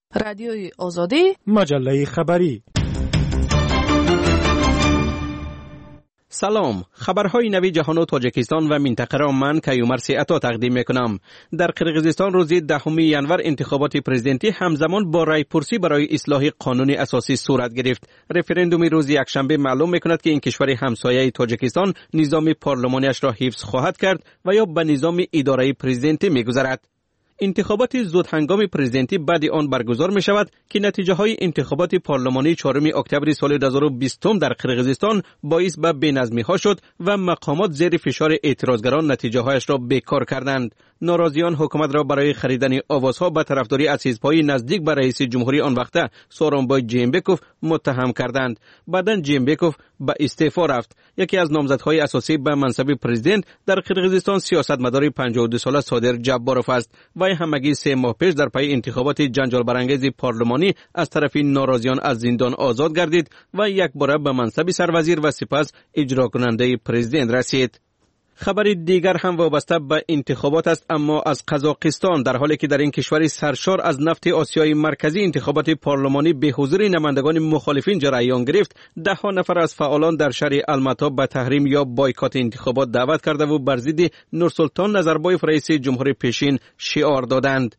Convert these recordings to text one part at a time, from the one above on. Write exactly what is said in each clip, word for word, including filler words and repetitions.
رادیوی آزادی، مجله خبری. سلام، خبرهای نوی جهان و تاجیکستان و منطقه را من کیومرث عطا تقدیم میکنم. در قرقیزستان روز دهم ینور انتخابات پرزیدنتی همزمان با رای پرسی برای اصلاح قانون اساسی صورت گرفت. رفراندوم روز یکشنبه معلوم میکند که این کشور همسایه تاجیکستان نظام پارلمانیش را حفظ خواهد کرد و یا به نظام اداره پرزیدنتی میگذرد. انتخابات زود هنگام پرزیدنتی بعد آن برگزار می شود که نتیجه های انتخابات پارلمانی چهارم اکتبر سال دو هزار و بیست در قرقیزستان باعث به بی‌نظمی ها شد و مقامات زیر فشار اعتراضگران نتیجه هایش را بیکار کردند. ناراضیان حکومت را برای خریدن آوازها به طرفداری از حزب‌های نزدیک به رئیس جمهوری آن وقته سورونبای جیمبکوف متهم کردند. بعداً جیمبکوف به استعفا رفت. یکی از نامزدهای اساسی به منصب پرزیدنت در قرقیزستان سیاستمدار پنجاه و دو ساله صادر جباروف است. وی همگی سه ماه پیش در پی انتخابات جنجال برانگیز پارلمانی از طرف ناراضیان از زندان آزاد گردید و یک بار به منصب سروزیر و سپس اجرا کننده پرزیدنت رسید. خبر دیگر هم وابسته به انتخابات است، اما از قزاقستان. در حالی که در این کشور سرشار از نفت آسیای مرکزی انتخابات پارلمانی به حضور نمایندگان مخالفین جریان گرفت، ده ها نفر از فعالان در شهر الماتا به تحریم یا بایکات انتخابات دعوت کرده و بر ضد نورسلطان نظربایف رئیس جمهور پیشین شعار دادند.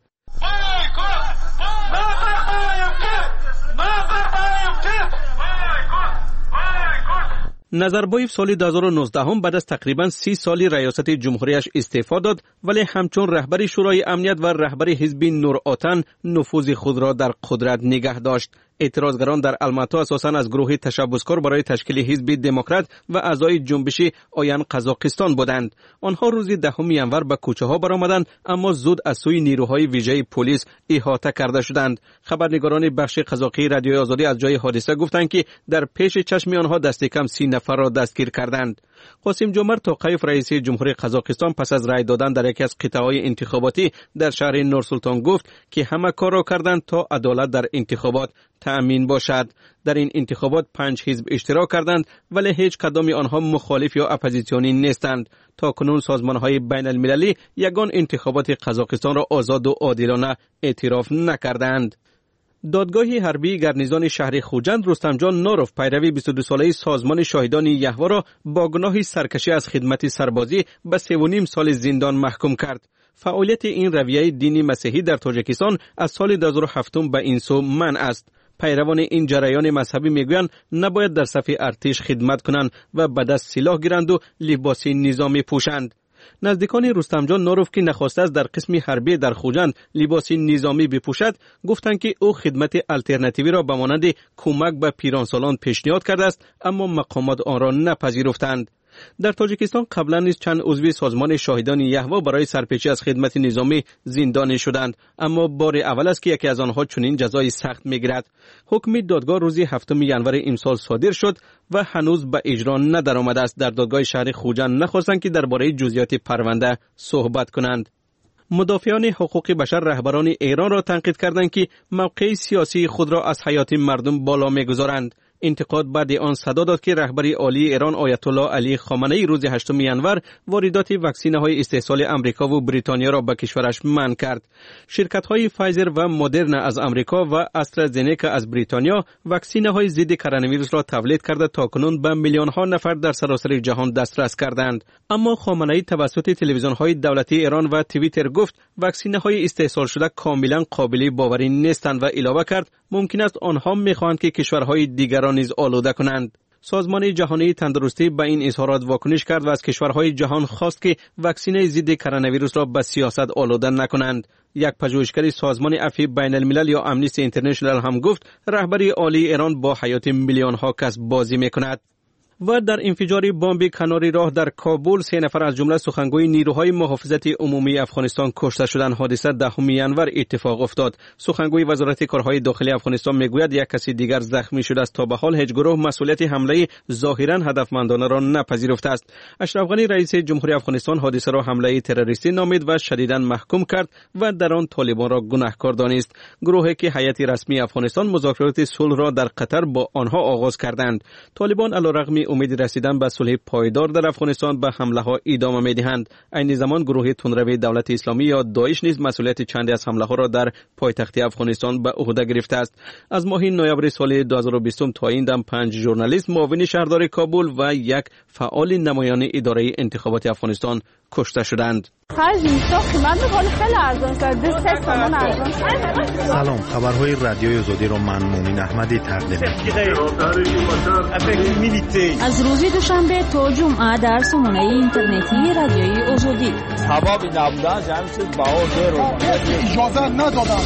نظربایف سال دو هزار و نوزده هم بعد از تقریباً سی سالی ریاست جمهوریش استعفا داد، ولی همچون رهبر شورای امنیت و رهبر حزب نور آتن نفوذ خود را در قدرت نگه داشت. اعتراضگران در الماتا اساساً از گروه تشبسکار برای تشکیل حزب دموکرات و اعضای جنبش آین قزاقستان بودند. آنها روز دهم ینور به کوچه ها برآمدند، اما زود از سوی نیروهای ویژه پلیس احاطه کرده شدند. خبرنگاران بخش قزاقی رادیوی آزادی از جای حادثه گفتند که در پیش چشم آنها دست کم سی نفر را دستگیر کردند. قاسم جمعت توقیف رئیس جمهوری قزاقستان پس از رای دادن در یکی از قطعه‌های انتخاباتی در شهر نورسلطان گفت که همه کار را کردند تا عدالت در انتخابات تأمین باشد. در این انتخابات پنج حزب اشتراک کردند، ولی هیچ کدام آنها مخالف یا اپوزیسیونی نیستند. تا کنون سازمان‌های بین المللی یگان انتخابات قزاقستان را آزاد و عادلانه اعتراف نکردند. دادگاه حربی گرنیزان شهر خوجند رستم جان نوروف پیروی بیست و دو ساله سازمان شاهدان یهوه را با گناه سرکشی از خدمت سربازی به سه و نیم سال زندان محکوم کرد. فعالیت این رویه دینی مسیحی در تاجیکستان از سال دو هزار و هفت به این سو منع است. پیروان این جریان مذهبی میگویند نباید در صف ارتش خدمت کنند و به دست سلاح گیرند و لباس نظامی پوشند. نزدیکان رستم جان نوروف که نخواسته است در قسم حربی در خوجند لباس نظامی بپوشد، گفتند که او خدمت الترناتیوی را به مانند کمک به پیرانسالان پیشنهاد کرده است، اما مقامات آن را نپذیرفتند. در تاجیکستان قبلا نیز چند عضو سازمان شاهدان یهوه برای سرپیچی از خدمت نظامی زندانی شدند، اما بار اول است که یکی از آنها چنین جزای سخت میگیرد. حکم دادگاه روز هفتم ینور امسال صادر شد و هنوز به اجرا ندرآمده است. در دادگاه شهر خوجند نخواستند که درباره جزئیات پرونده صحبت کنند. مدافعان حقوق بشر رهبران ایران را تنقید کردند که موقع سیاسی خود را از حیات مردم بالا میگذارند. انتقاد بعد آن صدا داد که رهبر عالی ایران آیت الله علی خامنه‌ای روز هشتم ینور واردات واکسین‌های استحصال امریکا و بریتانیا را به کشورش منع کرد. شرکت‌های فایزر و مدرن از امریکا و استرازنیکا از بریتانیا واکسین‌های ضد کرونا ویروس را تولید کرده تا کنون به میلیون‌ها نفر در سراسر جهان دسترس کردند. اما خامنه‌ای توسط تلویزیون‌های دولتی ایران و توییتر گفت واکسین‌های استحصال شده کاملا قابل باوری نیستند و اضافه کرد ممکن است آنها می‌خواهند که کشورهای دیگر را نیز آلوده کنند. سازمان جهانی تندرستی به این اظهارات واکنش کرد و از کشورهای جهان خواست که واکسینه ضد کرونا ویروس را به سیاست آلوده نکنند. یک پژوهشگر سازمان عفو بین الملل یا امنیستی اینترنشنال هم گفت رهبر عالی ایران با حیات میلیون ها کس بازی میکند. و در انفجار بمب کناری راه در کابل سه نفر از جمله سخنگوی نیروهای محافظت عمومی افغانستان کشته شدند. حادثه دهم ینور اتفاق افتاد. سخنگوی وزارت کارهای داخلی افغانستان میگوید یک کسی دیگر زخمی شده است. تا به حال هیچ گروه مسئولیت حمله ظاهرا هدفمندانه را نپذیرفته است. اشرف غنی رئیس جمهوری افغانستان حادثه را حمله تروریستی نامید و شدیداً محکوم کرد و در آن طالبان را گناهکار دانست. گروهی که هیئت رسمی افغانستان مذاکرات صلح را در قطر با آنها آغاز کردند. طالبان علیرغم امید رسیدن به صلح پایدار در افغانستان به حمله ها ادامه می‌دهند. این زمان گروه تندروی دولت اسلامی یا داعش نیز مسئولیت چندی از حمله ها را در پایتخت افغانستان به عهده گرفته است. از ماه نوامبر سال دو هزار و بیست تا این دم پنج ژورنالیست معاون شهردار کابل و یک فعال نمایان اداره انتخابات افغانستان کشته شدند. سلام، خبرهای رادیوی آزادی را من مومن احمدی تقدیم می‌کنم. از روز دوشنبه تا جمعه در سامانه اینترنتی رادیوی آزادی. سبب نبودن جمعیت باور رو اجازه ندادن.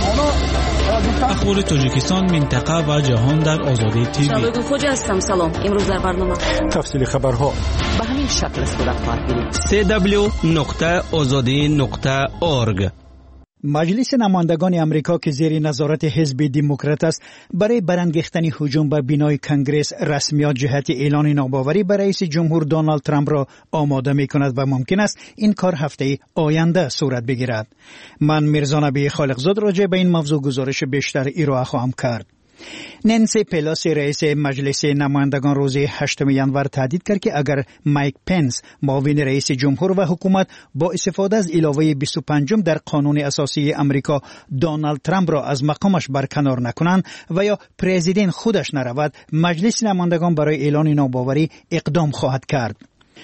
اخبار تاجیکستان، منطقه و جهان در آزادی تیوی. شبکه خوج هستم. سلام. امروز در برنامه تفصیل خبرها به همین شکل صورت خواهد گرفت. سی دبلیو نقطه آزادی نقطه اورگ. مجلس نمایندگان امریکا که زیر نظارت حزب دموکرات است برای برانگیختن هجوم به بینای کنگره رسمیات جهت اعلان ناباوری بر رئیس جمهور دونالد ترامپ را آماده می کند و ممکن است این کار هفته آینده صورت بگیرد. من میرزا نبی خالقزاد راجع به این موضوع گزارش بیشتر ارائه خواهم کرد. نانسی پلوسی رئیس مجلس نمایندگان روز هشتم ژانویه تهدید کرد که اگر مایک پنس معاون رئیس جمهور و حکومت با استفاده از علاوه بیست و پنج در قانون اساسی امریکا دونالد ترامپ را از مقامش برکنار نکنند و یا پرزیدنت خودش نرود، مجلس نمایندگان برای اعلان ناباوری اقدام خواهد کرد.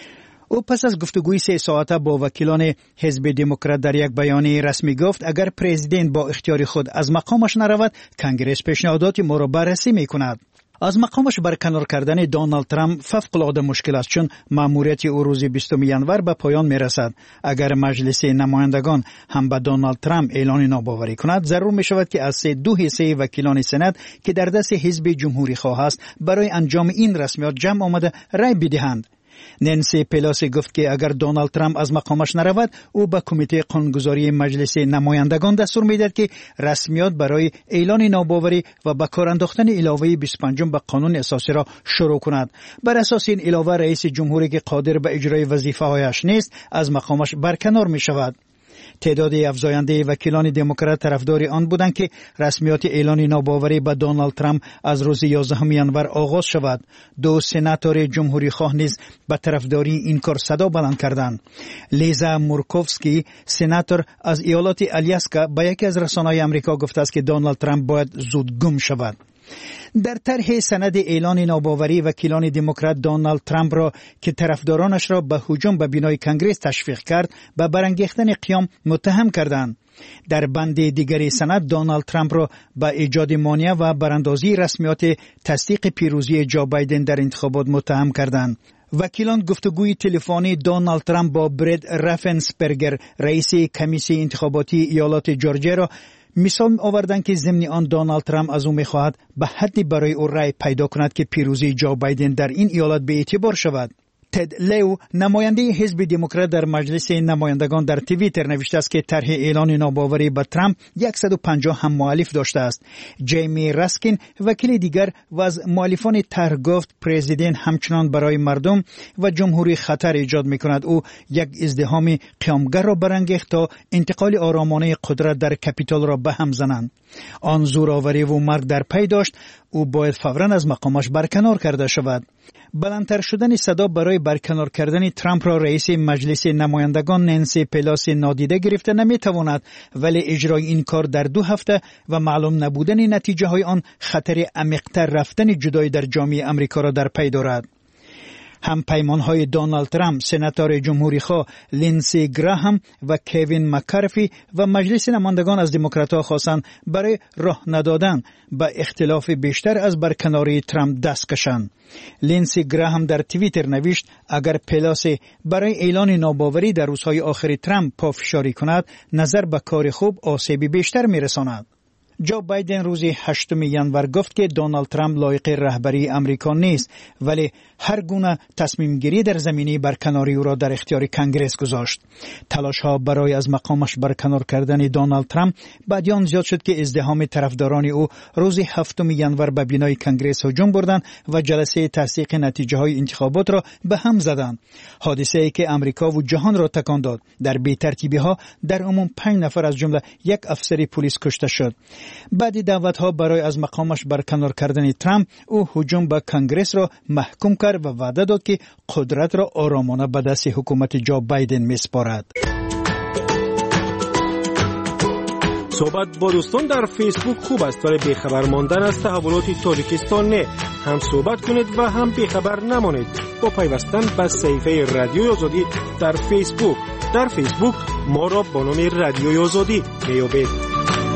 او پس از گفتگوی سه ساعته با وکیلان حزب دموکرات در یک بیان رسمی گفت اگر پرزیدنت با اختیار خود از مقامش نرود، کنگره پیشنهادات ما را بررسی می کند. از مقامش برکنار کردن دونالد ترامپ فوق‌العاده مشکل است چون مأموریت او روز بیستم ژانویه به پایان می رسد. اگر مجلس نمایندگان هم به دونالد ترامپ اعلان ناباوری کند، ضرور می شود که از سه دو حصه وکیلان سنا که در دست حزب جمهوری خواه است برای انجام این رسمیات جمع آمده رای بدهند. نانسی پلوسی گفت که اگر دونالد ترامپ از مقامش نرود، او به کمیته قانونگذاری مجلس نمایندگان دستور میدهد که رسمیات برای اعلان ناباوری و به کار انداختن علاوه بیست و پنج به قانون اساسی را شروع کند. بر اساس این علاوه رئیس جمهوری که قادر به اجرای وظیفه هایش نیست از مقامش برکنار می شود. تعداد افزاینده وکیلان دموکرات طرفدار آن بودند که رسمیات اعلان ناباوری به دونالد ترامپ از روز یازدهم ژانویه آغاز شود. دو سناتور جمهوری خواه نیز به طرفداری این کار صدا بلند کردند. لیزا مورکوفسکی سناتور از ایالات الیاسکا به یکی از رسانه‌های آمریکا گفته است که دونالد ترامپ باید زود گم شود. در طرح سند اعلان ناباوری وکیلان دموکرات دونالد ترامپ را که طرفدارانش را به هجوم به بینای کنگره تشویق کرد به برانگیختن قیام متهم کردند. در بند دیگری سند دونالد ترامپ را به ایجاد مانع و براندازی رسمیات تصدیق پیروزی جو بایدن در انتخابات متهم کردند. وکیلان گفتگوی تلفنی دونالد ترامپ با برد رافنسپرگر رئیس کمیسیون انتخاباتی ایالات جورجیا را مثال آوردند که ضمن آن دونالد ترامپ از او می‌خواهد به حدی برای او رای پیدا کند که پیروزی جو بایدن در این ایالت به اعتبار شود. تد لیو نماینده حزب دموکرات در مجلس نمایندگان در توییتر نوشته است که طرح اعلان ناباوری به ترامپ صد و پنجاه هم مؤلف داشته است. جیمی راسکین وکیل دیگر و از مؤلفان طرح گفت پرزیدنت همچنان برای مردم و جمهوری خطر ایجاد می‌کند. او یک ازدحام قیامگر را برانگیخت تا انتقال آرامانه قدرت در کپیتال را به هم زنند. آن زورآوری و مرگ در پی داشت. او باید فوراً از مقامش برکنار کرده شود. بلندتر شدن صدا برای برکنار کردن ترامپ را رئیس مجلس نمایندگان نانسی پلوسی نادیده گرفته نمیتواند، ولی اجرای این کار در دو هفته و معلوم نبودن نتیجه های آن خطر عمیق‌تر رفتن جدایی در جامعه آمریکا را در پی دارد. هم پیمانهای دونالد ترامپ، سناتور جمهوری خواه لینسی گراهام و کوین مکارفی و مجلس نمایندگان از دموکرات‌ها خواستند برای راه ندادن به اختلاف بیشتر از برکناری ترامپ دست کشند. لینسی گراهام در توییتر نوشت اگر پلوسی برای اعلان ناباوری در روزهای آخر ترامپ پافشاری کند، نظر به کار خوب آسیبی بیشتر میرساند. جو بایدن روز هشتم ژانویه گفت که دونالد ترامپ لایق رهبری امریکا نیست، ولی هر گونه تصمیم گیری در زمینه برکناری او را در اختیار کنگره گذاشت. تلاش ها برای از مقامش برکنار کردن دونالد ترامپ بعد آن زیاد شد که ازدحام طرفداران او روز هفتم ژانویه به بینای کنگره هجوم بردند و جلسه تصدیق نتیجه های انتخابات را به هم زدند. حادثه ای که امریکا و جهان را تکان داد. در بی‌ترتیبی ها در عموم پنج نفر از جمله یک افسر پلیس کشته شد. بعد دعوت‌ها برای از مقامش برکنار کردن ترامپ، او هجوم به کنگره را محکوم کرد و وعده داد که قدرت را آرامانه به دست حکومت جو بایدن میسپارد. صحبت با دوستان در فیسبوک خوب است، ولی بیخبر ماندن از تحولات تاجیکستان نه. هم صحبت کنید و هم بیخبر نمانید با پیوستن به صفحه رادیوی آزادی در فیسبوک. در فیسبوک ما را با نام رادیوی آزادی بیابید.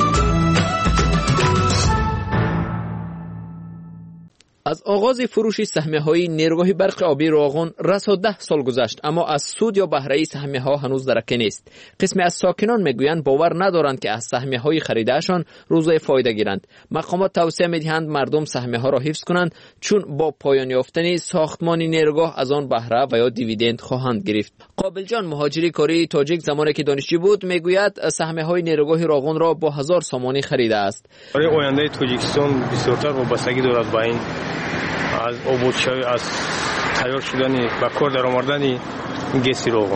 از آغاز فروش سهمیه‌های نیروگاه برق آبی راغون رسا ده سال گذشت، اما از سود یا بهره سهمیه‌ها هنوز درک نیست. قسمی از ساکنان میگویند باور ندارند که از سهمیه‌های خریدهشان روزای فایده گیرند. مقامات توصیه می‌دهند مردم سهمیه‌ها را حفظ کنند، چون با پایان یافتن ساختمان نیروگاه از آن بهره و یا دیویدند خواهند گرفت. قابل جان مهاجری کاری تاجیک زمانی که دانشجو بود میگوید سهمیه‌های نیروگاه راغون را با هزار سامانی خریده است. برای آینده تاجیکستان بسیارتر وابستگی دارد با این از آبادشوی، از تیار شدن و کار در آوردن گس راغون.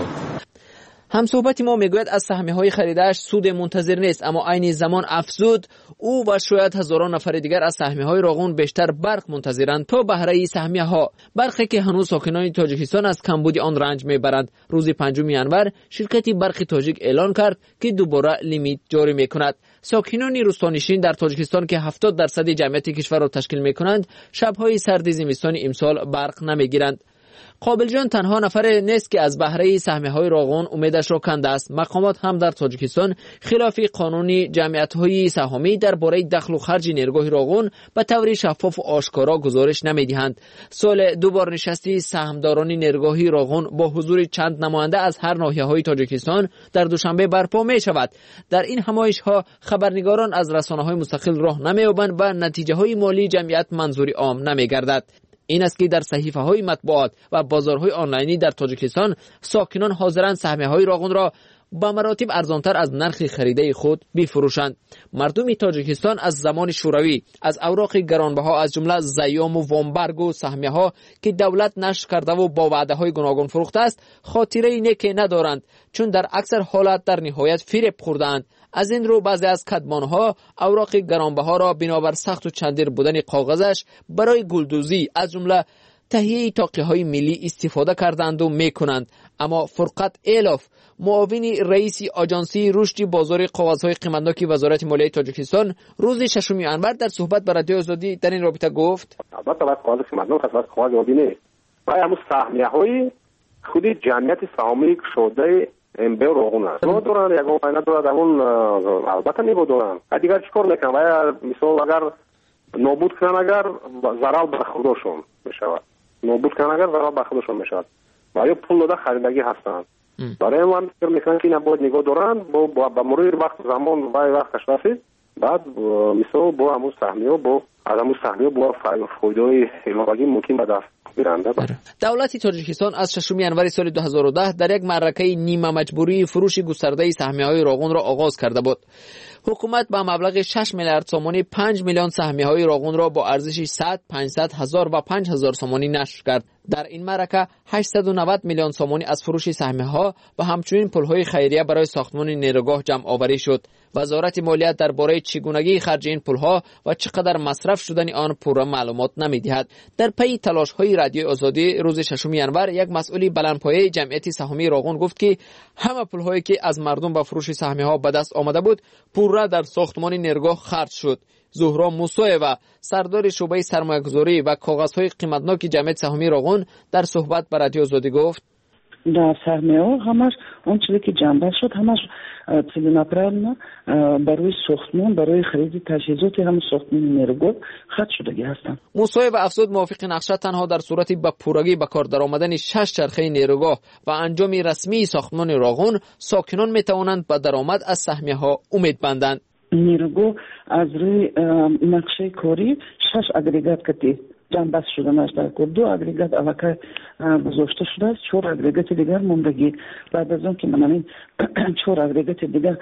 هم صحبت ما میگوید از سهمیه‌های خریده‌اش سود منتظر نیست، اما عین زمان افزود او و شاید هزاران نفر دیگر از سهمیه‌های راغون بیشتر برق منتظرند تا بهره سهمیه‌ها. برقی که هنوز ساکنان تاجیکستان از کمبود آن رنج میبرند. روز پنجم ژانویه شرکت برق تاجیک اعلان کرد که دوباره لیمیت جاری میکند. ساکنان روستانشین در تاجیکستان که هفتاد درصد جمعیت کشور را تشکیل میکنند، شب‌های سرد زمستان امسال برق نمیگیرند. قابل جان تنها نفر نیست که از بهره سهمیه‌های راغون امیدش را کنده است. مقامات هم در تاجیکستان خلاف قانون جمعیت‌های سهامی درباره دخل و خرج نیروگاه راغون به طور شفاف و آشکارا گزارش نمی‌دهند. سال دو بار نشستی سهامداران نیروگاه راغون با حضور چند نماینده از هر ناحیه‌های تاجیکستان در دوشنبه برپا می‌شود. در این همایش‌ها خبرنگاران از رسانه‌های مستقل راه نمی‌یابند و نتیجه‌های مالی جمعیت منظوری عام نمی‌گردد. این است که در صحیفه‌های مطبوعات و بازارهای آنلاینی در تاجیکستان ساکنان حاضرند سهمیه‌های راغون را با مراتب ارزانتر از نرخ خریده خود بفروشند. مردم تاجیکستان از زمان شوروی از اوراق گرانبها از جمله زیام و وامبرگ و سهمیه‌ها که دولت نشر کرده و با وعده‌های گوناگون فروخته است خاطره نیکی ندارند، چون در اکثر حالات در نهایت فریب خوردند. از این رو بعضی از کدمانها اوراق گرانبها را بنابر سخت و چندیر بودن کاغذش برای گلدوزی از جمله تهیه تاقیه‌های ملی استفاده کردند و میکنند. اما فرقت ایلاف معاون رئیس آژانسی رشد بازار کاغذهای قیمتناک وزارت مالیه تاجیکستان روز ششم ژانویه در صحبت با رادیو آزادی در این رابطه گفت: البته باید کاغذ قیمتناک از کاغذ عادی نیست. باید همون سهمیه‌های خود جمعیت سهامی شده ام بی راغون است. ما دوران یک آینه دوران همون البته نیگو دوران. دیگر چیکار میکنن؟ باید مثلا اگر نابود کنن اگر ضرر به خودشون میشود. نابود کنن اگر ضرر به خودشون میشود. باید پول داده خریدگی هستند. برای من فکر میکنم که نباید نگاه دارن با با مرور وقت زمان و وقتش رسید بعد مثلا با همون سهمیه با از همون سهمیه با فایده علاوه‌ای ممکن به دست بیارنده. دولت تاجیکستان از ششم ژانویه سال دو هزار و ده در یک معرکه نیمه مجبوری فروش گسترده سهمیه‌های راغون را آغاز کرده بود. حکومت با مبلغ شش میلیارد سومانی پنج میلیون سهمیه‌های راغون را با ارزش صد، پانصد هزار و پنج هزار سومانی نشر کرد. در این معرکه هشتصد و نود میلیون سومانی از فروش سهمیه‌ها و همچنین پول‌های خیریه برای ساختمان نیروگاه جمع آوری شد. وزارت مالیات درباره چگونگی خرج این پول‌ها و چقدر مصرف شدن آن پورا معلومات نمی‌دهد. در پی تلاش‌های رادیو آزادی روز ششم ژانویه یک مسئولی بلندپایه جمعیت سهامی راغون گفت که همه پول‌هایی که از مردم با فروش سهمیه‌ها به دست آمده بود پورا در ساختمان نیروگاه خرج شد. زهرا موسویوا سردار شعبه سرمایه‌گذاری و کاغذهای قیمتناک جمعیت سهامی راغون در صحبت با رادیو آزادی گفت: در سهمیه‌ها همش اون چیزی که جنبه شد همش целенаправленно برای ساختمان برای خرید تجهیزات هم ساختمان نیروگاه خرج شدگی هستند. موسویوا افزود موافق نقشه تنها در صورتی به پورگی به کار درآمدن شش چرخه نیروگاه و انجام رسمی ساختمان راغون ساکنان میتوانند به درآمد از سهمیه‌ها امید بندند. نیروگاه از روی نقشه کاری شش اگریگات کتی جنبش شده نشده که دو اگریگات علاقه گذاشته شده است، چهار اگریگات دیگر موندگی. بعد از اون که من این چهار اگریگات دیگر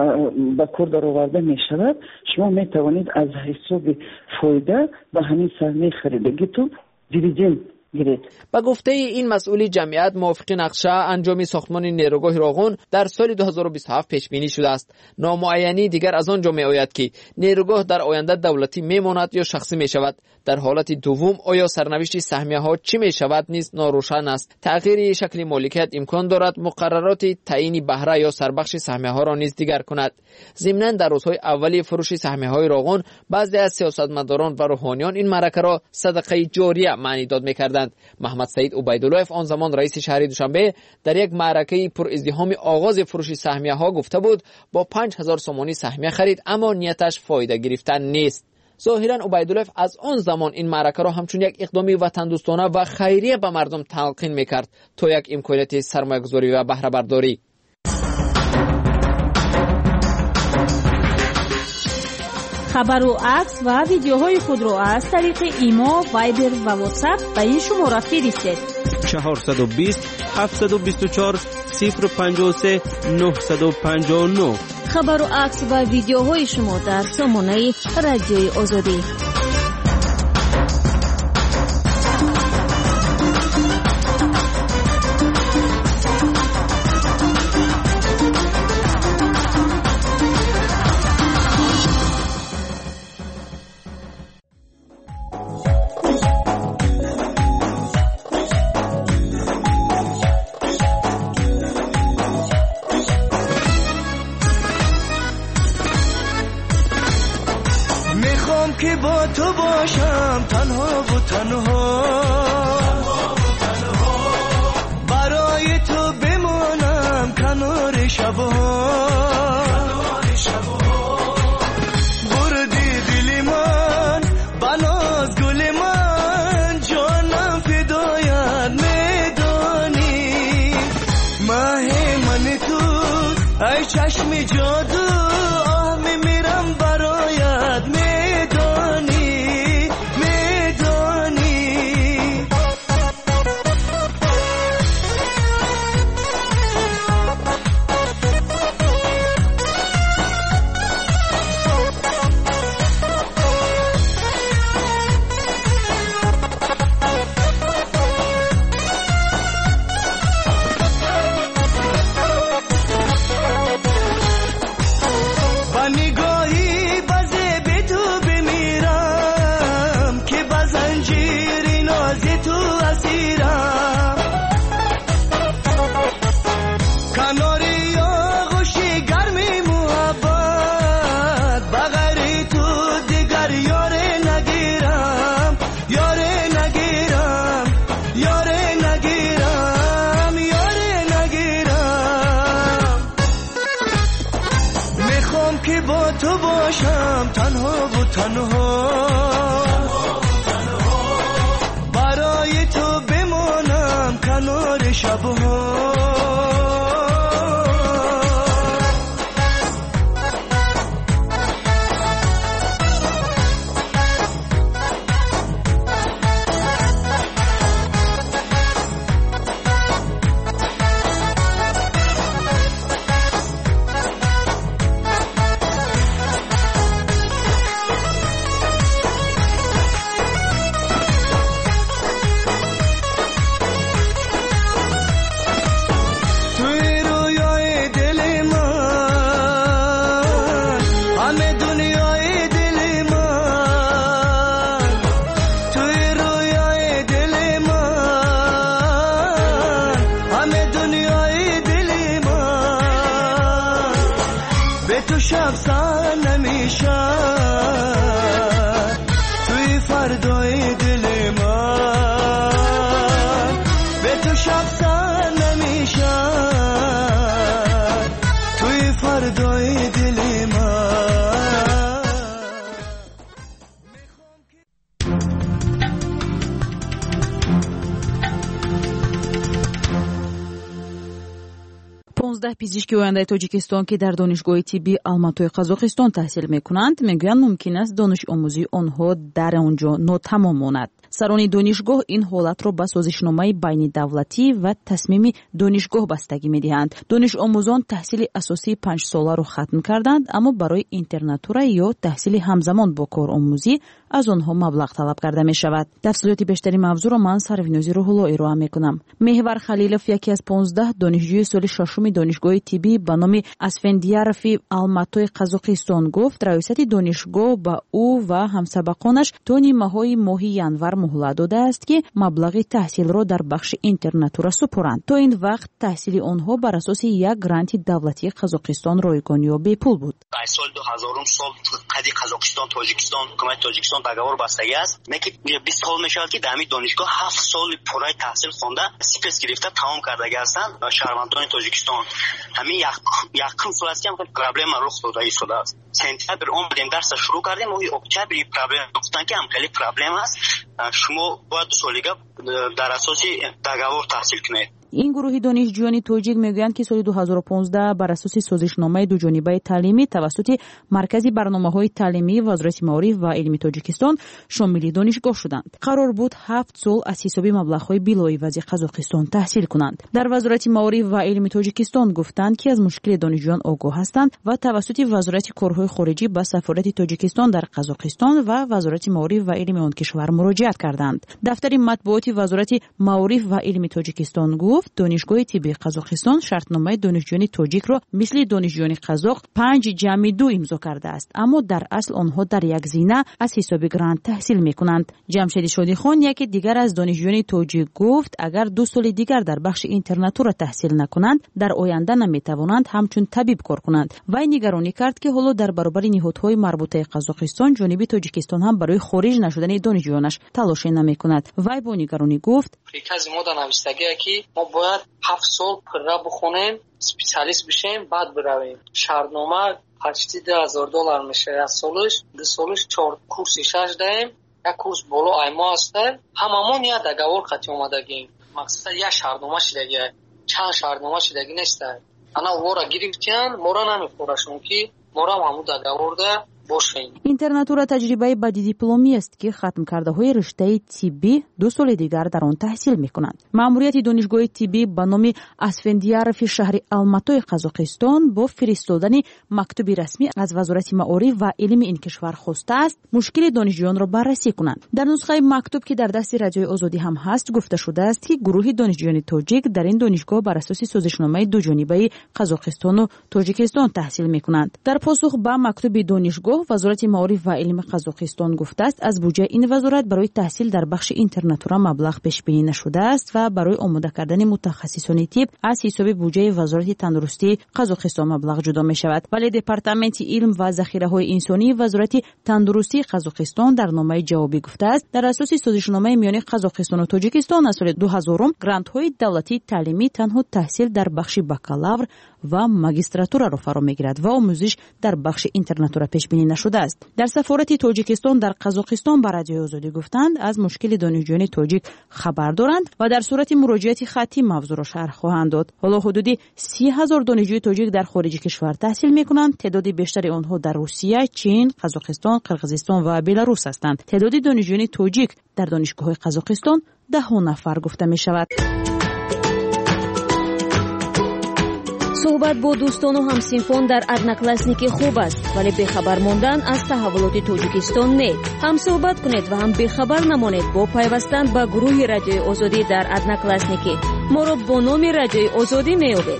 به کار در آورده می شود شما می توانید از حساب فایده و همین سهمیه خریدگیتون دیویدند گرفت. با گفته این مسئول جمعیت، موافق نقشه انجام ساختمان نیروگاه راغون در سال دو هزار و بیست و هفت پیش بینی شده است. نامعینی دیگر از آنجا می آید که نیروگاه در آینده دولتی می ماند یا شخصی می شود. در حالت دوم آیا سرنوشت سهمیه ها چی می شود نیز ناروشن است. تغییر شکل مالکیت امکان دارد مقررات تعیین بهره یا سربخش سهمیه ها را نیز دیگر کند. ضمناً در روزهای اولی فروش سهمیه های راغون بعضی از سیاستمداران و روحانیان این معرکه را صدقه جاریه معنی داد می‌کردند. محمد سعید عبیدالله آن زمان رئیس شهر دوشنبه در یک معرکه پر ازدحام آغاز فروش سهمیه ها گفته بود با پنج هزار سومانی سهمیه خرید، اما نیتش فایده گرفتن نیست. ظاهراً عبیدالله از آن زمان این معرکه را همچون یک اقدامی وطن دوستانه و خیریه به مردم تلقین می‌کرد تا یک امکانات سرمایه‌گذاری و بهره برداری. خبر و عکس و ویدیوهای خود را از طریق ایما، وایبر و واتساپ به این شماره فرستید: چهارصد و بیست هفتصد و بیست و چهار صفر و پنجاه و سه نهصد و پنجاه و نه. خبر و عکس و ویدیوهای شما در سامانه رادیوی آزادی. که با تو باشم تنها و تنها، برای تو بمانم کنار شبها. بردی دل من بناز گل من، جانم فدایت میدانی. ماه من تو ای چشم جادو، آه میمیرم برایت میدانی. تو باشم تنها و تنها، برای تو بمانم کنار شبها. شب سر نمیشه توی فردای دل من، به تو شب سر نمیشه توی فردای دل من. پانزده پزشک آینده تاجیکستان که در دانشگاه طبی الماتوی قزاقستان تحصیل میکنند میگویند ممکن است دانش آموزی آنها در آنجا ناتمام ماند. сарони донишгоҳ ин ҳолатро ба созишномаи байнидавлатӣ ва тасмими донишгоҳ бастагӣ медиҳанд. донишомӯзон таҳсили асосии панҷсоларо хатм карданд, аммо барои интернатура ё таҳсили ҳамзамон бо коромӯзӣ аз онҳо маблағ талаб карда мешавад. тафсилоти бештари мавзӯъро ман Сарвинози Рӯҳулло ироа мекунам. Меҳвар Халилов, яке аз понздаҳ донишҷӯи соли шашуми донишгоҳи тиббӣ ба номи Асфендиярофи Алматои Қазоқистон гуфт, раёсати донишгоҳ ба ӯ ва ҳамсабақонаш то нимаҳои моҳи январ муҳлат додааст, ки маблағи таҳсилро дар бахши интернатура супуранд. То ин вақт таҳсили онҳо бар асоси як гранти давлатии Қазоқистон ройгон ё бепул буд. аз соли дуҳазорум сол қади Қазоқистон, Тоҷикистон, ҳукумати Тоҷикистон договор бастагӣ аст. Неки бист сол мешавад, ки дар ҳамин донишгоҳ ҳафт соли пурраи таҳсил хонда сипес гирифта тамом кардагӣ ҳастанд шаҳрвандони Тоҷикистон. ҳамин якум сол аст ки проблема рух дода истодааст. сентябр омадем дарса шурӯъ кардем, моҳи октябри проблема гуфтанд, ки ҳам хеле проблема аст, шумо бояд ду солига дар асоси договор таҳсил кунед. ин гурӯҳи донишҷӯёни тоҷик мегӯянд, ки соли дуҳазору понздаҳ бар асоси созишномаи дуҷонибаи таълимӣ тавассути Маркази барномаҳои таълимии Вазорати Маориф ва илми Тоҷикистон шомили донишгоҳ шуданд. Қарор буд ҳафт сол аз ҳисоби маблағҳои билоивази Қазоқистон таҳсил кунанд. Дар Вазорати Маориф ва илми Тоҷикистон гуфтанд, ки аз мушкили донишҷӯён огоҳ ҳастанд ва тавассути Вазорати корҳои хориҷӣ ба Сафорати Тоҷикистон дар Қазоқистон ва Вазорати Маориф ва илми он кишвар муроҷиат карданд. Дафтари матбуоти Вазорати Маориф ва илми Тоҷикистон гуфт, донишгоҳи тиббии Қазоқистон шартномаи донишҷӯёни тоҷикро мисли донишҷӯёни қазоқ панҷ ҷамъи ду имзо кардааст, аммо дар асл онҳо дар як зина аз ҳисоби грант таҳсил мекунанд. Ҷамшеди Шодихон, яке дигар аз донишҷӯёни тоҷик гуфт, агар ду соли дигар дар бахши интернатура таҳсил накунанд, дар оянда наметавонанд ҳамчун табиб кор кунанд. Вай нигаронӣ кард, ки ҳоло дар баробари ниҳодҳои марбутаи Қазоқистон ҷониби Тоҷикистон ҳам барои хориҷ нашудани донишҷӯёнаш талоше намекунад. Вай бо нигаронӣ гуфт, прикази мо навистагие ки мо бояд ҳафт сол пурра бихонем, специалист бишем, баъд биравем. шаҳрнома почти ду ҳазор доллар меша як солиш, ду солиш чор курси шаш даем, як курс боло аймо аста. ҳамамон як договор қатъи омадагем. мақсад як шаҳрнома шидаги, чанд шаҳрнома шидаги нест. ана вора гирифтиян, мора намехӯрашон ки мора ҳамун договорда бошем. интернатура таҷрибаи бадидипломӣ аст, ки хатмкардаҳои риштаи тиббӣ ду соли дигар дар он таҳсил мекунанд. маъмурияти донишгоҳи тиббӣ ба номи Асфендиярофи шаҳри Алматои Қазоқистон бо фиристодани мактуби расмӣ аз Вазорати Маориф ва илми ин кишвар хостааст мушкили донишҷӯёнро баррасӣ кунанд. дар нусхаи мактуб, ки дар дасти Радиои Озодӣ ҳам ҳаст, гуфта шудааст, ки гурӯҳи донишҷӯёни тоҷик дар ин донишгоҳ бар асоси созишномаи дуҷонибаи Қазоқистону Тоҷикистон таҳсил мекунанд. дар посух ба мактуби донишгоҳ Вазорати Маориф ва илми Қазоқистон гуфтааст, аз буҷаи ин вазорат барои таҳсил дар бахши интернатура маблағ пешбинӣ нашудааст ва барои омода кардани мутахассисони тиб аз ҳисоби буҷаи Вазорати тандурустии Қазоқистон маблағ ҷудо мешавад. вале департаменти илм ва захираҳои инсонии Вазорати тандурустии Қазоқистон дар номаи ҷавобӣ гуфтааст, дар асоси созишномаи миёни Қазоқистону Тоҷикистон аз соли дуҳазорум грантҳои давлатии таълимӣ танҳо таҳсил дар бахши бакалавр ва магистратураро фаро мегирад ва омӯзиш дар бахши интернатура пешбинӣ нашудааст. дар Сафорати Тоҷикистон дар Қазоқистон ба Радиои Озодӣ гуфтанд, аз мушкили донишҷӯёни тоҷик хабар доранд ва дар сурати муроҷиати хаттӣ мавзӯъро шарҳ хоҳанд дод. ҳоло ҳудуди си ҳазор донишҷӯи тоҷик дар хориҷи кишвар таҳсил мекунанд. теъдоди бештари онҳо дар Русия, Чин, Қазоқистон, Қирғизистон ва Беларус ҳастанд. теъдоди донишҷӯёни тоҷик дар донишгоҳҳои Қазоқистон даҳҳо нафар гуфта мешавад. суҳбат бо дӯстону ҳамсинфон дар одноклассники хуб аст, вале бехабар мондан аз таҳаввулоти Тоҷикистон не. ҳам суҳбат кунед ва ҳам бехабар намонед бо пайвастан ба гурӯҳи Радиои Озодӣ дар одноклассники. моро бо номи Радиои Озодӣ меёбед.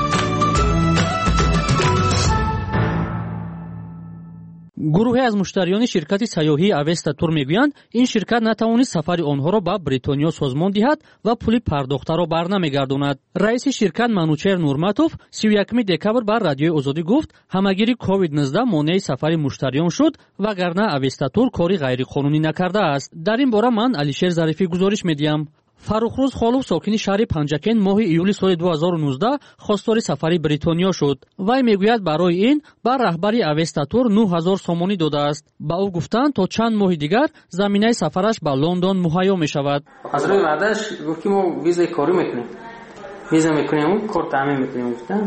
гурӯҳе аз муштариёни ширкати сайёҳии Авеста Тур мегӯянд, ин ширкат натавонист сафари онҳоро ба Бритониё созмон диҳад ва пули пардохтаро барнамегардонад. раиси ширкат Манучер Нурматов сию якуми декабр бар Радиои Озодӣ гуфт, ҳамагири ковид нуздаҳ монеи сафари муштариён шуд, вагарна Авеста Тур кори ғайриқонунӣ накардааст. дар ин бора ман Алишер Зарифӣ гузориш медиҳам. Фарухрӯз Холов, сокини шаҳри Панҷакен, моҳи июли соли ду ҳазору нуздаҳ хостори сафари Бритониё шуд. вай мегӯяд, барои ин ба раҳбари Авеста Тур нӯҳ ҳазор сомонӣ додааст. ба ӯ гуфтанд, то чанд моҳи дигар заминаи сафараш ба Лондон муҳайё мешавад. аз рӯи ваъдаш гуфт ки мо визаи корӣ мекунем, виза мекунем, кор таъмин мекунем.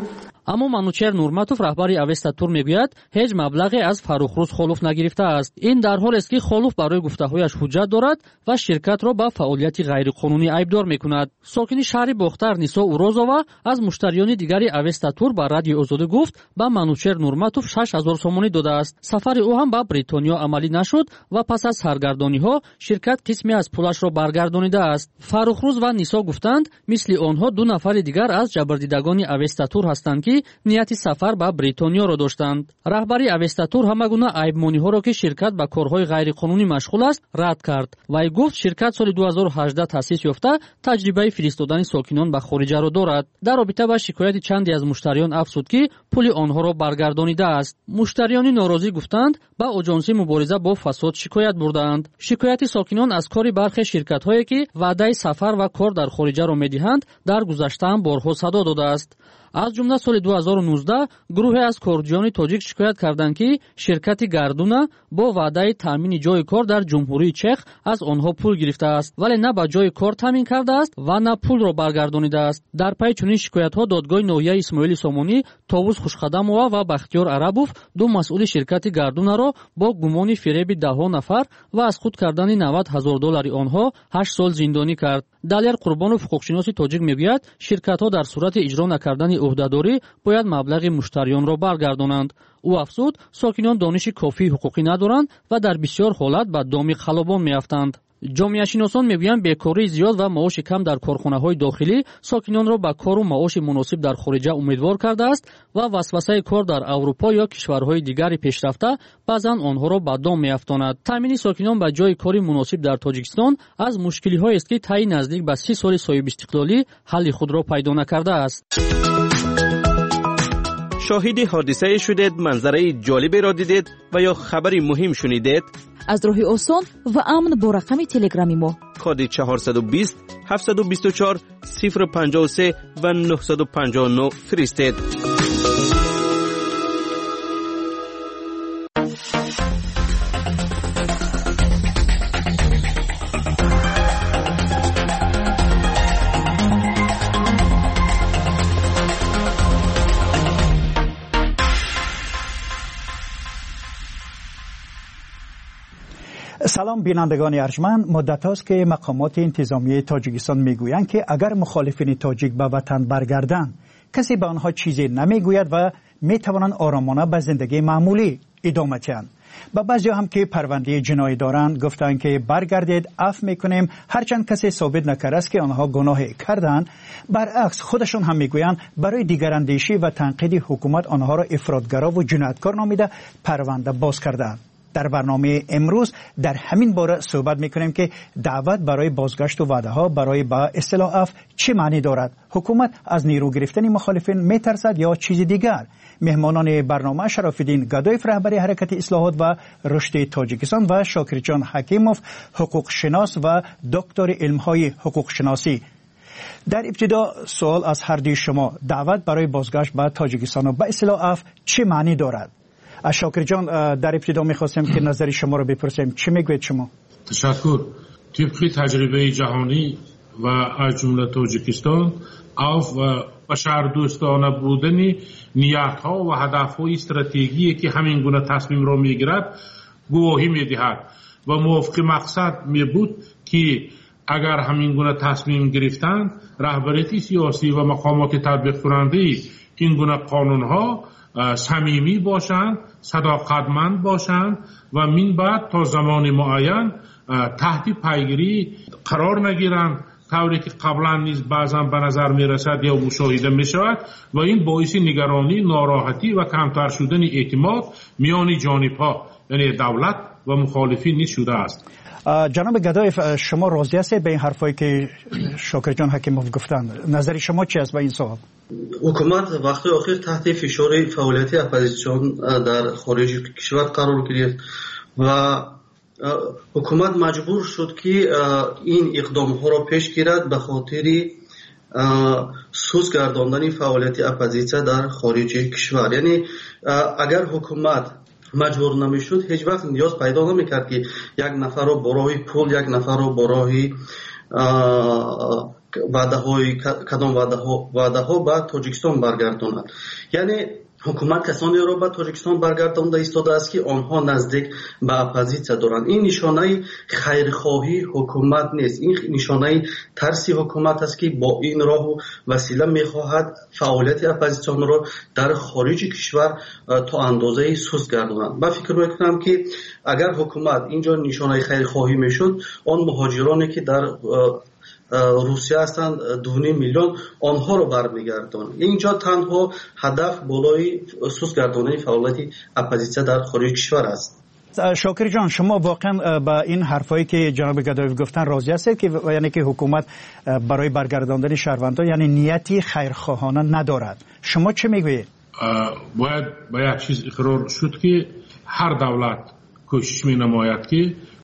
аммо манучер нурматов раҳбари авеста тур мегӯяд ҳеҷ маблағе аз фаррухрӯз холуф нагирифтааст. ин дар ҳоле аст ки холуф барои гуфтаҳояш ҳуҷҷат дорад ва ширкатро ба фаъолияти ғайриқонунӣ айбдор мекунад. сокини шаҳри бохтар Нисо Урозова аз муштариёни дигари авеста тур ба радиои озодӣ гуфт ба манучер нурматов шаш ҳазор сомонӣ додааст. сафари ӯ ҳам ба бритониё амалӣ нашуд ва пас аз саргардониҳо ширкат қисме аз пулашро баргардонидааст. фаррухрӯз ва Нисо гуфтанд мисли онҳо ду нафари дигар аз ҷабрдидагони авеста тур ҳастанд ки нияти сафар ба бритониёро доштанд. раҳбари авеста тур ҳама гуна айбмониҳоро ки ширкат ба корҳои ғайриқонунӣ машғул аст рад кард. вай гуфт ширкат соли ду ҳазору ҳаждаҳ таъсис ёфта таҷрибаи фиристодани сокинон ба хориҷаро дорад. дар робита ба шикояти чанде аз муштариён афзуд ки пули онҳоро баргардонидааст. муштариёни норозӣ гуфтанд ба оҷонси мубориза бо фасод шикоят бурдаанд. шикояти сокинон аз кори бархе ширкатҳое ки ваъдаи сафар ва кор дар хориҷаро медиҳанд дар гузаштаам борҳо садо додааст. аз ҷумла соли ду ҳазору нуздаҳ гурӯҳе аз корҷиёни тоҷик шикоят карданд ки ширкати гардуна бо ваъдаи таъмини ҷойи кор дар ҷумҳурии чех аз онҳо пул гирифтааст, вале на ба ҷойи кор таъмин кардааст ва на пулро баргардонидааст. дар пай чунин шикоятҳо додгоҳи ноҳияи исмоили сомонӣ Товус Хушқадамова ва Бахтиёр Арабов ду масъули ширкати гардунаро бо гумони фиреби даҳҳо нафар ва аз худ кардани навад ҳазор доллари онҳо ҳашт сол зиндонӣ кард. Далер Қурбонов ҳуқуқшиноси тоҷик мегӯяд ширкатҳо дар сурати иҷро накардани ӯҳдадорӣ бояд маблағи муштариёнро баргардонанд. ӯ афзуд сокинон дониши кофии ҳуқуқӣ надоранд ва дар бисёр ҳолат ба доми халобон меафтанд. ҷомеашиносон мегӯянд бекории зиёд ва маоши кам дар корхонаҳои дохилӣ сокинонро ба кору маоши муносиб дар хориҷа умедвор кардааст ва васвасаи кор дар Аврупо ё кишварҳои дигари пешрафта баъзан онҳоро ба дом меафтонад. таъмини сокинон ба ҷои кори муносиб дар Тоҷикистон аз мушкилиҳоест ки таи наздик ба си соли соҳибистиқлолӣ ҳалли худро пайдо накардааст. شاهد حادثه شدید، منظره جالبی را دیدید و یا خبری مهم شنیدید؟ از راه آسان و امن با رقم تلگرامی ما کد چهارصد و بیست هفتصد و بیست و چهار صفر پنجاه و سه و نهصد و پنجاه و نه فرستید. سلام بینندگان ارجمند، مدت است که مقامات انتظامی تاجیکستان میگویند که اگر مخالفین تاجیک به وطن برگردند کسی به آنها چیزی نمیگوید و میتوانند آرامانه به زندگی معمولی ادامه دهند. با بعضی هم که پرونده جنایی دارند گفتند که برگردید عفو میکنیم، هرچند کسی ثابت نکرده است که آنها گناهی کردند. برعکس خودشون هم میگویند برای دیگراندیشی و تنقید حکومت آنها را افراطگرا و جنایتکار نامیده پرونده باز کردند. در برنامه امروز در همین باره صحبت میکنیم که دعوت برای بازگشت و وعده ها برای با اصطلاح عفو چه معنی دارد؟ حکومت از نیرو گرفتن مخالفین میترسد یا چیز دیگر؟ مهمانان برنامه شرافالدین گدایف رهبر حرکت اصلاحات و رشد تاجیکستان و شاکرجان حکیموف حقوق شناس و دکتر علمهای حقوق شناسی. در ابتدا سوال از هر دوی شما، دعوت برای بازگشت به تاجیکستان و به اصطلاح عفو چه معنی دارد؟ شاکر جان، در ابتدا میخواستم که نظر شما رو بپرسیم، چی میگوید شما؟ تشکر. طبق تجربه جهانی و از جمله تاجیکستان عفو و بشر دوستانه بودن نیت ها و هدف های استراتژیکی که همین گونه تصمیم را میگیرد گواهی میدهد و موافق مقصد می بود که اگر همین گونه تصمیم گرفتند رهبریت سیاسی و مقامات تطبیق کننده این گونه قانون ها صمیمی باشند، صداقتمند باشند و من بعد تا زمان معین تحت پیگیری قرار نگیرند، طوری که قبلا نیز بعضا به نظر می رسد یا مشاهده می شود و این باعث نگرانی، ناراحتی و کمتر شدن اعتماد میان جانبها یعنی دولت و مخالفین نیز شده است. جناب گدایف، شما راضی هستید به این حرفایی که شاکر جان حکیموف گفتند؟ نظر شما چی است به این سوال؟ حکومت وقتی آخر تحت فشار فعالیت اپوزیسیون در خارج کشور قرار گرفت و حکومت مجبور شد که این اقدام ها را پیش گیرد به خاطر سوز گرداندن فعالیت اپوزیسیون در خارج کشور. یعنی اگر حکومت مجبور نمیشد هیچ وقت نیاز پیدا نمیکرد که یک نفر رو برای پول، یک نفر رو برای ваъдаҳои кадом ваъдаҳо ба тоҷикистон баргардонад. яъне ҳукумат касонеро ба тоҷикистон баргардонда истодааст ки онҳо наздик ба оппозитсия доранд. ин нишонаи хайрхоҳии ҳукумат нест, ин нишонаи тарси ҳукумат аст ки бо ин роҳу васила мехоҳад фаъолияти оппозитсионро дар хориҷи кишвар то андозаи суст гардонад. ман фикр мекунам ки агар ҳукумат инҷо нишонаи хайрхоҳӣ мешуд, он муҳоҷироне ки дар русия ҳастанд дуним миллион онҳоро бармегардон. инҷо танҳо ҳадаф болои суст гардонани фаъолияти оппозитсия дар хориҷи кишвар аст. شاکر جان، شما واقعا با این حرفایی که جناب گدایف گفتن راضی هستید که یعنی که حکومت برای برگرداندن شهروندان یعنی نیتی خیرخواهانه ندارد؟ شما چه میگویید؟ باید با یک چیز اقرار شد که هر دولت کوشش می نماید که